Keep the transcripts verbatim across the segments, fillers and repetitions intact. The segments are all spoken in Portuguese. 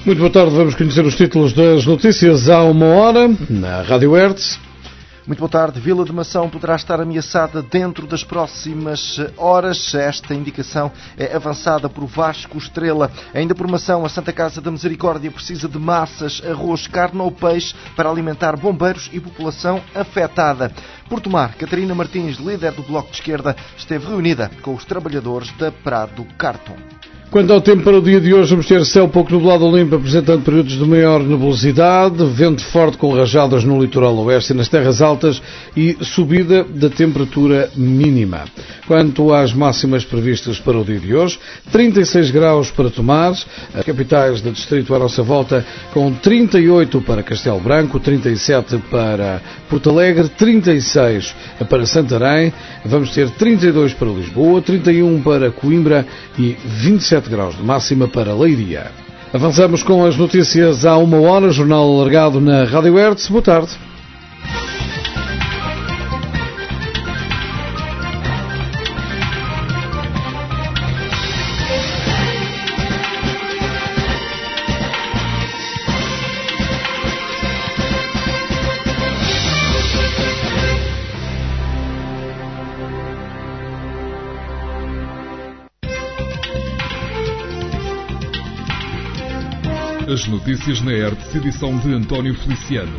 Muito boa tarde, vamos conhecer os títulos das notícias há uma hora, na Rádio Hertz. Muito boa tarde. Vila de Mação poderá estar ameaçada dentro das próximas horas. Esta indicação é avançada por Vasco Estrela. Ainda por Mação, a Santa Casa da Misericórdia precisa de massas, arroz, carne ou peixe para alimentar bombeiros e população afetada. Por Tomar, Catarina Martins, líder do Bloco de Esquerda, esteve reunida com os trabalhadores da Prado Carton. Quanto ao tempo para o dia de hoje, vamos ter céu pouco nublado ou limpo, apresentando períodos de maior nebulosidade, vento forte com rajadas no litoral oeste e nas terras altas e subida da temperatura mínima. Quanto às máximas previstas para o dia de hoje, trinta e seis graus para Tomar, as capitais do distrito à nossa volta, com trinta e oito para Castelo Branco, trinta e sete para Porto Alegre, trinta e seis para Santarém, vamos ter trinta e dois para Lisboa, trinta e um para Coimbra e vinte e sete graus de máxima para Leiria. Avançamos com as notícias há uma hora, jornal alargado na Rádio Hertz. Boa tarde. As notícias na Hertz, edição de António Feliciano.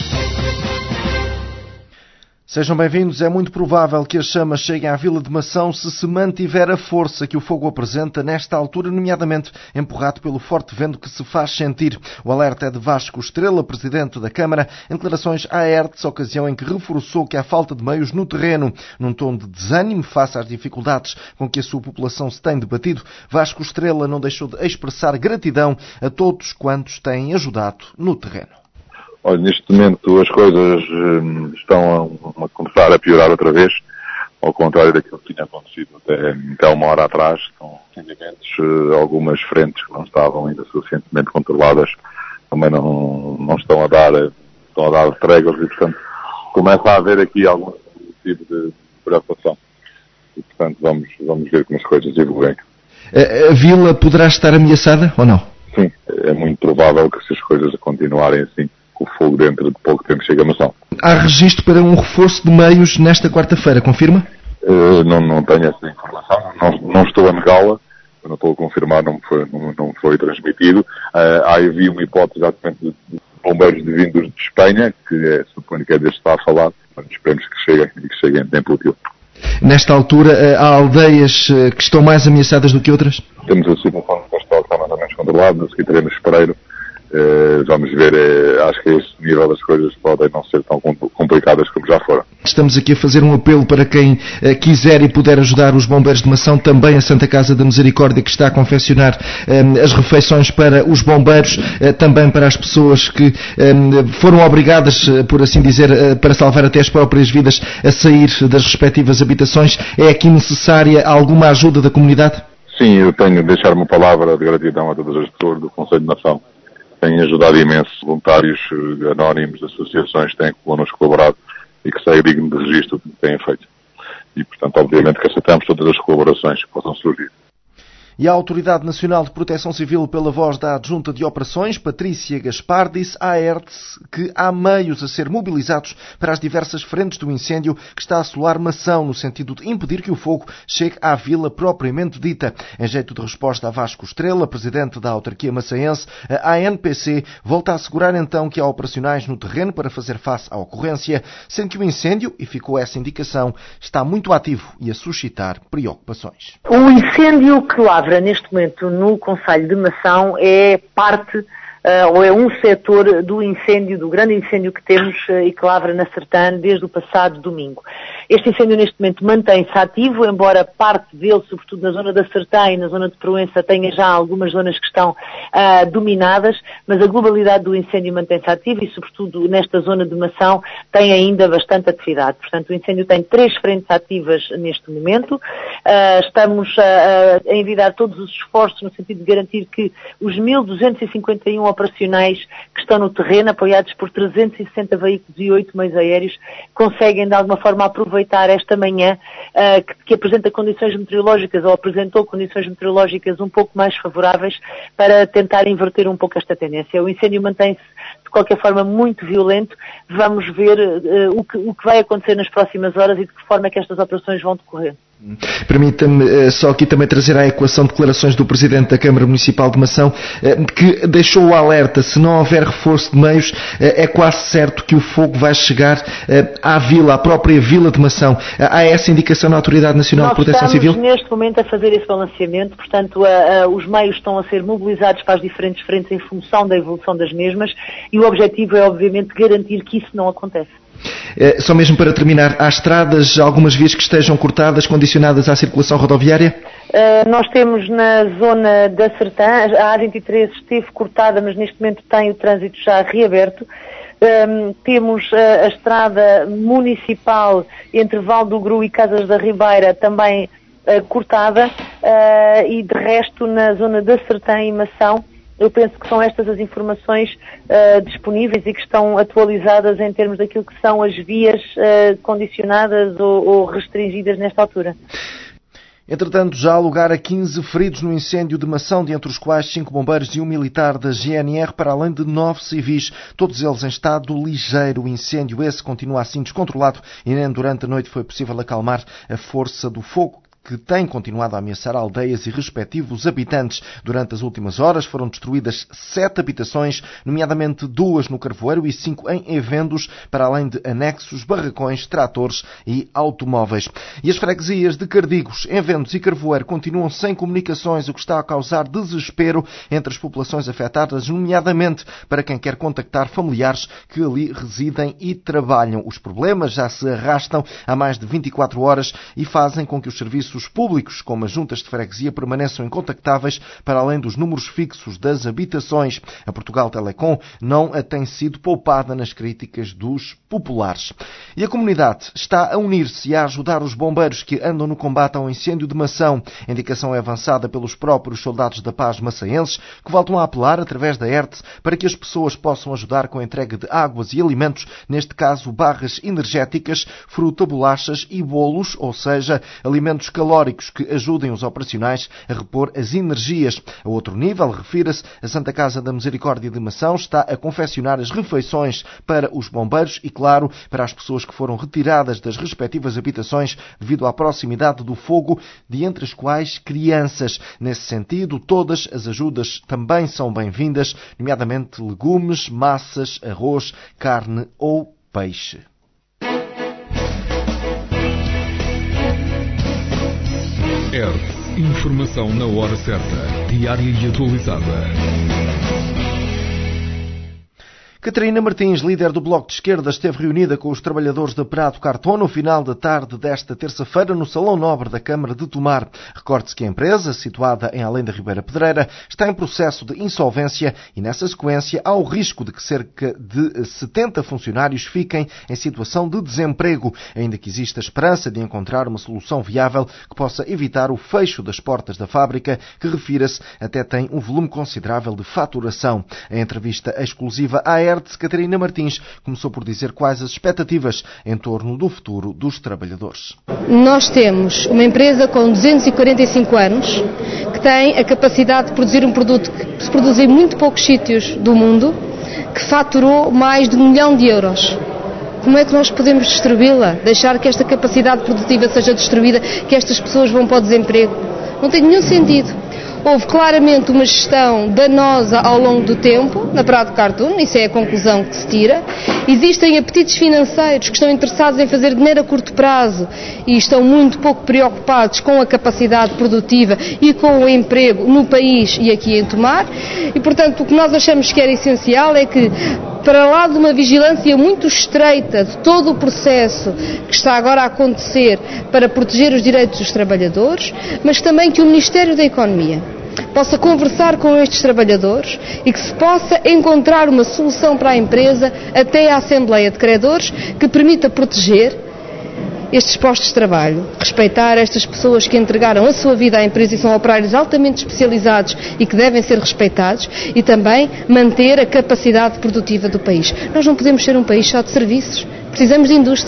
Sejam bem-vindos. É muito provável que as chamas cheguem à Vila de Mação se se mantiver a força que o fogo apresenta nesta altura, nomeadamente empurrado pelo forte vento que se faz sentir. O alerta é de Vasco Estrela, presidente da Câmara, em declarações à Hertz, ocasião em que reforçou que há falta de meios no terreno. Num tom de desânimo face às dificuldades com que a sua população se tem debatido, Vasco Estrela não deixou de expressar gratidão a todos quantos têm ajudado no terreno. Olha, neste momento as coisas hum, estão a, a começar a piorar outra vez, ao contrário daquilo que tinha acontecido até, até uma hora atrás. Estão sentimentos, algumas frentes que não estavam ainda suficientemente controladas, também não, não estão a dar, estão a dar tréguas e, portanto, começa a haver aqui algum tipo de preocupação. E, portanto, vamos, vamos ver como as coisas evoluem. A, a vila poderá estar ameaçada ou não? Sim, é muito provável que se as coisas continuarem assim, o fogo dentro de pouco tempo chega a Mação. Há registro para um reforço de meios nesta quarta-feira, confirma? Uh, não, não tenho essa informação, não, não estou a negá-la, não estou a confirmar, não me foi, não, não foi transmitido. Uh, há havia uma hipótese exatamente de, de bombeiros de vindos de Espanha, que é, suponho que é deste que está a falar, mas esperemos que cheguem e que cheguem em tempo útil. Nesta altura, há aldeias que estão mais ameaçadas do que outras? Temos a situação de Castelo que está mais ou menos controlada, a seguir teremos Espereiro. Uh, vamos ver, uh, acho que a este nível das coisas podem não ser tão complicadas como já foram. Estamos aqui a fazer um apelo para quem uh, quiser e puder ajudar os bombeiros de Mação, também a Santa Casa da Misericórdia, que está a confeccionar um, as refeições para os bombeiros, uh, também para as pessoas que um, foram obrigadas, uh, por assim dizer, uh, para salvar até as próprias vidas, a sair das respectivas habitações. É aqui necessária alguma ajuda da comunidade? Sim, eu tenho de deixar uma palavra de gratidão a todas as pessoas do Conselho de Mação. Têm ajudado imenso, voluntários anónimos, associações que têm connosco colaborado e que sai digno de registro do que têm feito. E, portanto, obviamente que aceitamos todas as colaborações que possam surgir. E a Autoridade Nacional de Proteção Civil, pela voz da Adjunta de Operações, Patrícia Gaspar, disse à Hertz que há meios a ser mobilizados para as diversas frentes do incêndio que está a assolar Mação, no sentido de impedir que o fogo chegue à vila propriamente dita. Em jeito de resposta a Vasco Estrela, presidente da autarquia maçaense, a A N P C volta a assegurar então que há operacionais no terreno para fazer face à ocorrência, sendo que o incêndio, e ficou essa indicação, está muito ativo e a suscitar preocupações. O incêndio que lá neste momento no Concelho de Mação é parte uh, ou é um setor do incêndio, do grande incêndio que temos uh, e que lavra na Sertã desde o passado domingo. Este incêndio neste momento mantém-se ativo, embora parte dele, sobretudo na zona da Sertã e na zona de Proença, tenha já algumas zonas que estão uh, dominadas, mas a globalidade do incêndio mantém-se ativa e, sobretudo, nesta zona de Mação tem ainda bastante atividade. Portanto, o incêndio tem três frentes ativas neste momento. Uh, estamos a, a envidar todos os esforços no sentido de garantir que os mil duzentos e cinquenta e um operacionais que estão no terreno, apoiados por trezentos e sessenta veículos e oito meios aéreos, conseguem de alguma forma aproveitar aproveitar esta manhã uh, que, que apresenta condições meteorológicas ou apresentou condições meteorológicas um pouco mais favoráveis para tentar inverter um pouco esta tendência. O incêndio mantém-se de qualquer forma muito violento. Vamos ver uh, o, que, o que vai acontecer nas próximas horas e de que forma é que estas operações vão decorrer. Permita-me só aqui também trazer à equação declarações do Presidente da Câmara Municipal de Mação, que deixou o alerta: se não houver reforço de meios, é quase certo que o fogo vai chegar à vila, à própria vila de Mação. Há essa indicação na Autoridade Nacional de Proteção Civil? Nós estamos neste momento a fazer esse balanceamento, portanto a, a, os meios estão a ser mobilizados para as diferentes frentes em função da evolução das mesmas e o objetivo é obviamente garantir que isso não acontece. É, só mesmo para terminar, há estradas, algumas vias que estejam cortadas, condicionadas à circulação rodoviária? Uh, nós temos na zona da Sertã, a A vinte e três esteve cortada, mas neste momento tem o trânsito já reaberto. Um, temos uh, a estrada municipal entre Val do Gru e Casas da Ribeira também uh, cortada uh, e de resto na zona da Sertã e Mação. Eu penso que são estas as informações uh, disponíveis e que estão atualizadas em termos daquilo que são as vias uh, condicionadas ou, ou restringidas nesta altura. Entretanto, já há lugar a quinze feridos no incêndio de Mação, dentre os quais cinco bombeiros e um militar da G N R, para além de nove civis, todos eles em estado ligeiro. O incêndio esse continua assim descontrolado e nem durante a noite foi possível acalmar a força do fogo, que tem continuado a ameaçar aldeias e respectivos habitantes. Durante as últimas horas foram destruídas sete habitações, nomeadamente duas no Carvoeiro e cinco em Evendos, para além de anexos, barracões, tratores e automóveis. E as freguesias de Cardigos, Evendos e Carvoeiro continuam sem comunicações, o que está a causar desespero entre as populações afetadas, nomeadamente para quem quer contactar familiares que ali residem e trabalham. Os problemas já se arrastam há mais de vinte e quatro horas e fazem com que os serviços públicos, como as juntas de freguesia, permaneçam incontactáveis para além dos números fixos das habitações. A Portugal Telecom não a tem sido poupada nas críticas dos populares. E a comunidade está a unir-se e a ajudar os bombeiros que andam no combate ao incêndio de Mação. A indicação é avançada pelos próprios soldados da paz maçaenses, que voltam a apelar através da E R T S para que as pessoas possam ajudar com a entrega de águas e alimentos, neste caso barras energéticas, fruta, bolachas e bolos, ou seja, alimentos calóricos calóricos que ajudem os operacionais a repor as energias. A outro nível, refira-se, a Santa Casa da Misericórdia de Mação está a confeccionar as refeições para os bombeiros e, claro, para as pessoas que foram retiradas das respectivas habitações devido à proximidade do fogo, de entre as quais crianças. Nesse sentido, todas as ajudas também são bem-vindas, nomeadamente legumes, massas, arroz, carne ou peixe. E R T, informação na hora certa, diária e atualizada. Catarina Martins, líder do Bloco de Esquerda, esteve reunida com os trabalhadores da Prato Cartão no final da tarde desta terça-feira no Salão Nobre da Câmara de Tomar. Recorde-se que a empresa, situada em Além da Ribeira Pedreira, está em processo de insolvência e, nessa sequência, há o risco de que cerca de setenta funcionários fiquem em situação de desemprego, ainda que exista esperança de encontrar uma solução viável que possa evitar o fecho das portas da fábrica, que, refira-se, até tem um volume considerável de faturação. Em entrevista exclusiva à E R T, Catarina Martins começou por dizer quais as expectativas em torno do futuro dos trabalhadores. Nós temos uma empresa com duzentos e quarenta e cinco anos que tem a capacidade de produzir um produto que se produz em muito poucos sítios do mundo, que faturou mais de um milhão de euros. Como é que nós podemos destruí-la? Deixar que esta capacidade produtiva seja destruída, que estas pessoas vão para o desemprego? Não tem nenhum sentido. Houve claramente uma gestão danosa ao longo do tempo na Prato Cartoon, isso é a conclusão que se tira. Existem apetites financeiros que estão interessados em fazer dinheiro a curto prazo e estão muito pouco preocupados com a capacidade produtiva e com o emprego no país e aqui em Tomar. E, portanto, o que nós achamos que era essencial é que, para lá de uma vigilância muito estreita de todo o processo que está agora a acontecer para proteger os direitos dos trabalhadores, mas também que o Ministério da Economia possa conversar com estes trabalhadores e que se possa encontrar uma solução para a empresa até à Assembleia de Credores que permita proteger estes postos de trabalho, respeitar estas pessoas que entregaram a sua vida à empresa e são operários altamente especializados e que devem ser respeitados, e também manter a capacidade produtiva do país. Nós não podemos ser um país só de serviços, precisamos de indústria.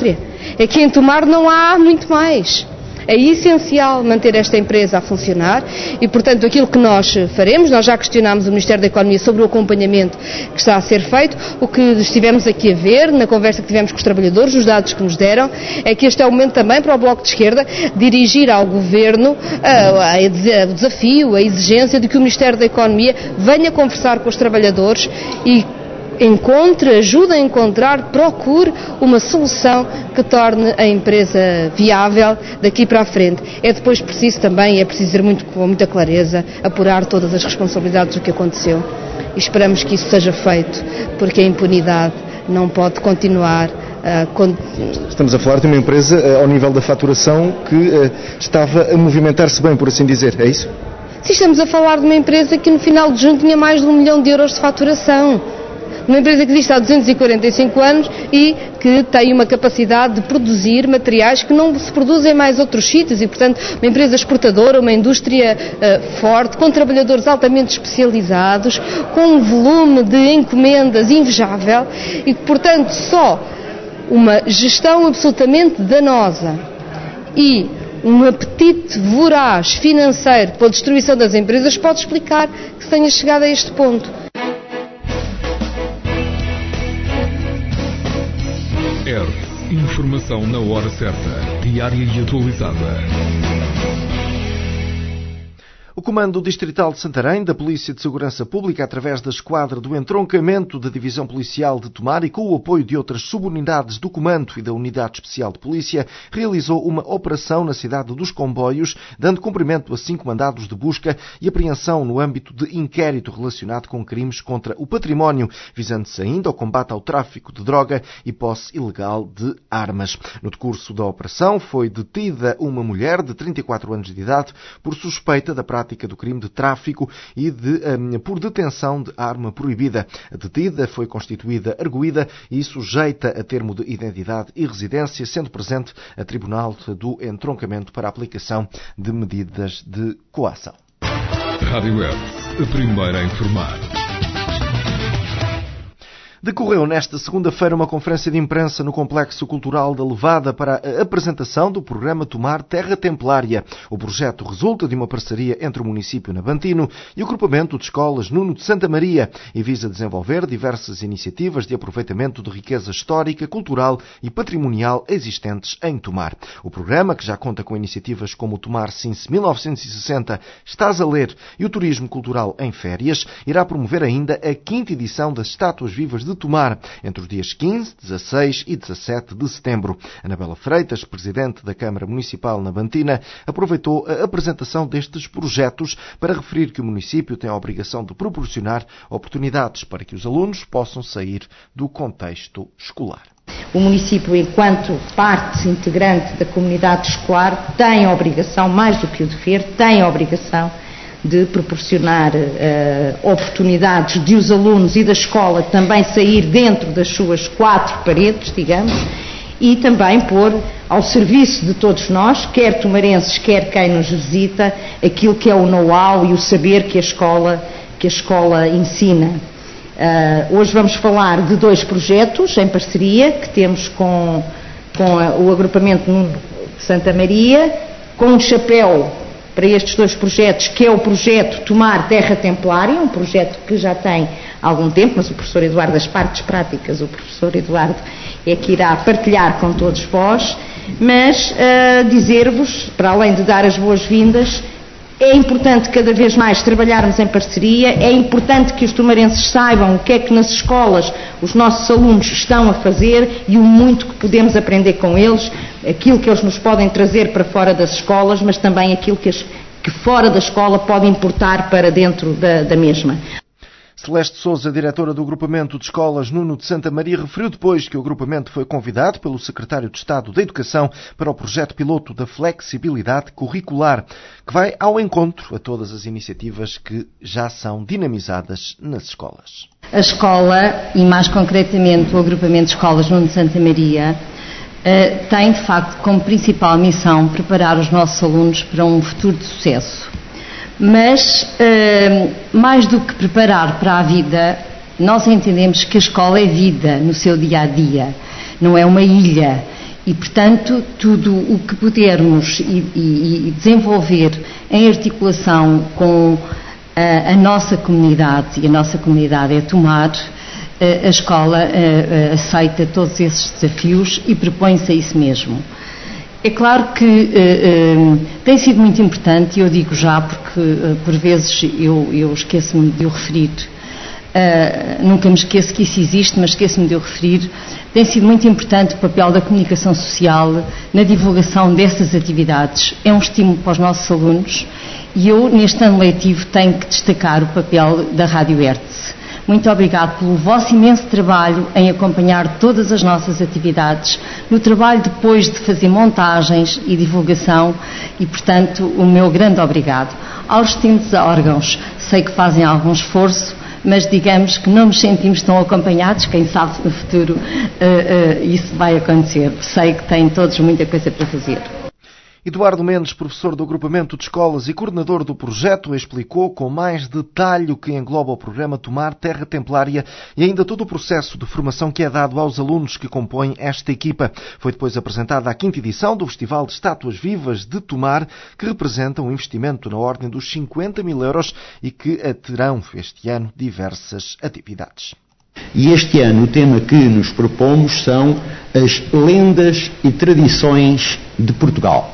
é que em Tomar não há muito mais. É essencial manter esta empresa a funcionar e, portanto, aquilo que nós faremos, nós já questionámos o Ministério da Economia sobre o acompanhamento que está a ser feito. O que estivemos aqui a ver, na conversa que tivemos com os trabalhadores, os dados que nos deram, é que este é o momento também para o Bloco de Esquerda dirigir ao Governo o desafio, a exigência de que o Ministério da Economia venha conversar com os trabalhadores e encontre, ajude a encontrar, procure uma solução que torne a empresa viável daqui para a frente. É depois preciso também, é preciso dizer muito, com muita clareza, apurar todas as responsabilidades do que aconteceu. E esperamos que isso seja feito, porque a impunidade não pode continuar. Uh, Estamos a falar de uma empresa uh, ao nível da faturação que uh, estava a movimentar-se bem, por assim dizer, é isso? Sim, estamos a falar de uma empresa que no final de junho tinha mais de um milhão de euros de faturação. Uma empresa que existe há duzentos e quarenta e cinco anos e que tem uma capacidade de produzir materiais que não se produzem em mais outros sítios e, portanto, uma empresa exportadora, uma indústria uh, forte, com trabalhadores altamente especializados, com um volume de encomendas invejável e, portanto, só uma gestão absolutamente danosa e um apetite voraz financeiro pela destruição das empresas pode explicar que se tenha chegado a este ponto. Earth, informação na hora certa, diária e atualizada. O Comando Distrital de Santarém, da Polícia de Segurança Pública, através da Esquadra do Entroncamento da Divisão Policial de Tomar e com o apoio de outras subunidades do Comando e da Unidade Especial de Polícia, realizou uma operação na cidade dos Comboios, dando cumprimento a cinco mandados de busca e apreensão no âmbito de inquérito relacionado com crimes contra o património, visando-se ainda ao combate ao tráfico de droga e posse ilegal de armas. No decurso da operação foi detida uma mulher de trinta e quatro anos de idade por suspeita da prática do crime de tráfico e de, um, por detenção de arma proibida. A detida foi constituída arguída e sujeita a termo de identidade e residência, sendo presente a Tribunal do Entroncamento para a aplicação de medidas de coação. Rádio Earth, a primeira a informar. Decorreu nesta segunda-feira uma conferência de imprensa no Complexo Cultural da Levada para a apresentação do programa Tomar Terra Templária. O projeto resulta de uma parceria entre o município navantino e o agrupamento de escolas Nuno de Santa Maria e visa desenvolver diversas iniciativas de aproveitamento de riqueza histórica, cultural e patrimonial existentes em Tomar. O programa, que já conta com iniciativas como o Tomar Since mil novecentos e sessenta, Estás a Ler e o Turismo Cultural em Férias, irá promover ainda a quinta edição das Estátuas Vivas de Tomar, entre os dias quinze, dezasseis e dezassete de setembro. Anabela Freitas, presidente da Câmara Municipal navantina, aproveitou a apresentação destes projetos para referir que o município tem a obrigação de proporcionar oportunidades para que os alunos possam sair do contexto escolar. O município, enquanto parte integrante da comunidade escolar, tem a obrigação, mais do que o dever, tem a obrigação de proporcionar uh, oportunidades de os alunos e da escola também sair dentro das suas quatro paredes, digamos, e também pôr ao serviço de todos nós, quer tomarenses, quer quem nos visita, aquilo que é o know-how e o saber que a escola, que a escola ensina. Uh, hoje vamos falar de dois projetos em parceria que temos com, com a, o agrupamento Nuno de Santa Maria, com um chapéu para estes dois projetos, que é o projeto Tomar Terra Templária, um projeto que já tem algum tempo, mas o professor Eduardo, das partes práticas, o professor Eduardo é que irá partilhar com todos vós, mas uh, dizer-vos, para além de dar as boas-vindas, é importante cada vez mais trabalharmos em parceria, é importante que os tomarenses saibam o que é que nas escolas os nossos alunos estão a fazer e o muito que podemos aprender com eles, aquilo que eles nos podem trazer para fora das escolas, mas também aquilo que, as, que fora da escola pode importar para dentro da, da mesma. Celeste Sousa, diretora do Agrupamento de Escolas Nuno de Santa Maria, referiu depois que o agrupamento foi convidado pelo Secretário de Estado da Educação para o projeto piloto da flexibilidade curricular, que vai ao encontro a todas as iniciativas que já são dinamizadas nas escolas. A escola, e mais concretamente o Agrupamento de Escolas Nuno de Santa Maria, tem de facto como principal missão preparar os nossos alunos para um futuro de sucesso. Mas, uh, mais do que preparar para a vida, nós entendemos que a escola é vida no seu dia-a-dia, não é uma ilha. E, portanto, tudo o que pudermos e, e, e desenvolver em articulação com a, a nossa comunidade, e a nossa comunidade é Tomar, a, a escola a, a, aceita todos esses desafios e propõe-se a isso mesmo. É claro que uh, uh, tem sido muito importante, e eu digo já porque uh, por vezes eu, eu esqueço-me de o referir, uh, nunca me esqueço que isso existe, mas esqueço-me de o referir, tem sido muito importante o papel da comunicação social na divulgação dessas atividades. É um estímulo para os nossos alunos e eu, neste ano letivo, tenho que destacar o papel da Rádio Hertz. Muito obrigado pelo vosso imenso trabalho em acompanhar todas as nossas atividades, no trabalho depois de fazer montagens e divulgação e, portanto, o meu grande obrigado. Aos distintos órgãos, sei que fazem algum esforço, mas digamos que não nos sentimos tão acompanhados, quem sabe no futuro uh, uh, isso vai acontecer. Sei que têm todos muita coisa para fazer. Eduardo Mendes, professor do agrupamento de escolas e coordenador do projeto, explicou com mais detalhe o que engloba o programa Tomar Terra Templária e ainda todo o processo de formação que é dado aos alunos que compõem esta equipa. Foi depois apresentada a quinta edição do Festival de Estátuas Vivas de Tomar, que representa um investimento na ordem dos cinquenta mil euros e que terão este ano diversas atividades. E este ano o tema que nos propomos são as lendas e tradições de Portugal.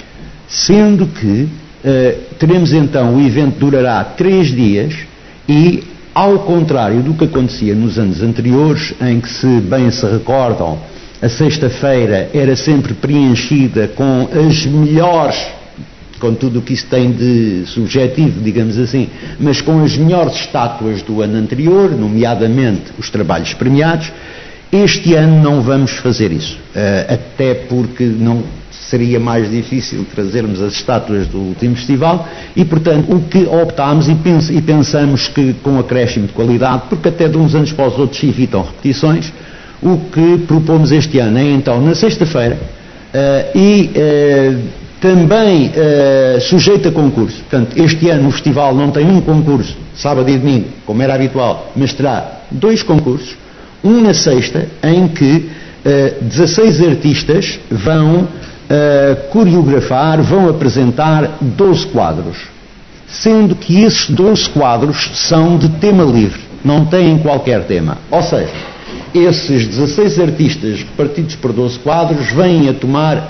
Sendo que uh, teremos então, o evento durará três dias e, ao contrário do que acontecia nos anos anteriores, em que, se bem se recordam, a sexta-feira era sempre preenchida com as melhores, com tudo o que isso tem de subjetivo, digamos assim, mas com as melhores estátuas do ano anterior, nomeadamente os trabalhos premiados. Este ano não vamos fazer isso, uh, até porque não seria mais difícil trazermos as estátuas do último festival e, portanto, o que optámos e, pens- e pensamos que com acréscimo de qualidade, porque até de uns anos para os outros se evitam repetições, o que propomos este ano é então na sexta-feira uh, e uh, também uh, sujeito a concurso. Portanto, este ano o festival não tem um concurso, sábado e domingo, como era habitual, mas terá dois concursos, um na sexta, em que uh, dezasseis artistas vão Uh, coreografar, vão apresentar doze quadros, sendo que esses doze quadros são de tema livre, não têm qualquer tema. Ou seja, esses dezasseis artistas repartidos por doze quadros vêm a tomar.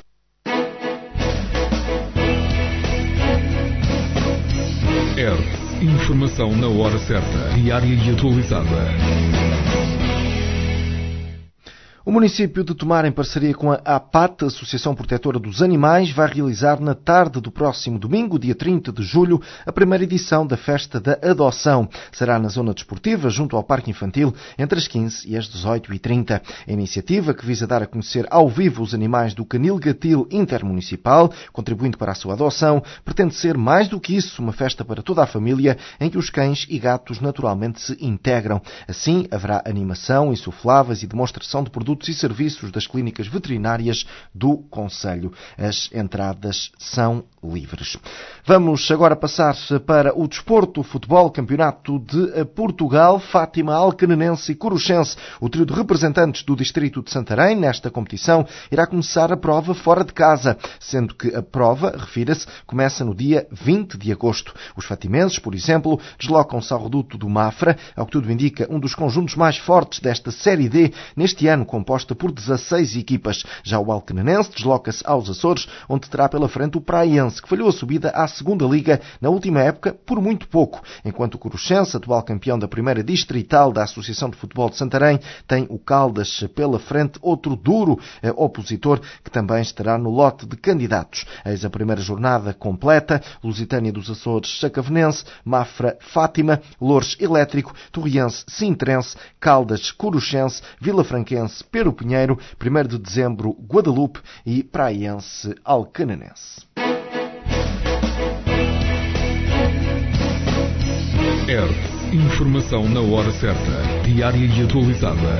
Hertz, informação na hora certa, diária e atualizada. O município de Tomar, em parceria com a APAT, Associação Protetora dos Animais, vai realizar na tarde do próximo domingo, dia trinta de julho, a primeira edição da Festa da Adoção. Será na zona desportiva, junto ao Parque Infantil, entre as quinze e as dezoito e trinta. A iniciativa, que visa dar a conhecer ao vivo os animais do Canil Gatil Intermunicipal, contribuindo para a sua adoção, pretende ser mais do que isso, uma festa para toda a família, em que os cães e gatos naturalmente se integram. Assim, haverá animação, insufláveis e demonstração de produtos e serviços das clínicas veterinárias do concelho. As entradas são livres. Vamos agora passar para o desporto, o futebol, campeonato de Portugal, Fátima, Alcanenense e Coruchense. O trio de representantes do distrito de Santarém, nesta competição, irá começar a prova fora de casa, sendo que a prova, refira-se, começa no dia vinte de agosto. Os fatimenses, por exemplo, deslocam-se ao reduto do Mafra, ao que tudo indica um dos conjuntos mais fortes desta Série D, neste ano composta por dezasseis equipas. Já o Alcanenense desloca-se aos Açores, onde terá pela frente o Praiense, que falhou a subida à segunda Liga na última época por muito pouco, enquanto o Coruchense, atual campeão da primeira distrital da Associação de Futebol de Santarém, tem o Caldas pela frente, outro duro eh, opositor, que também estará no lote de candidatos. Eis a primeira jornada completa: Lusitânia dos Açores, Sacavenense, Mafra, Fátima, Loures Elétrico, Torriense, Sintrense, Caldas, Coruchense, Vilafranquense, Pero Pinheiro, primeiro de dezembro, Guadalupe e Praiense, Alcanenense. Hertz, informação na hora certa, diária e atualizada.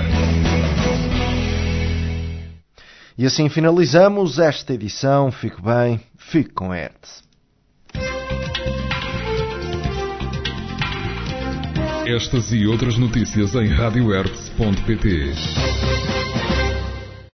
E assim finalizamos esta edição. Fique bem, fique com a Hertz. Estas e outras notícias em rádio hertz ponto pt.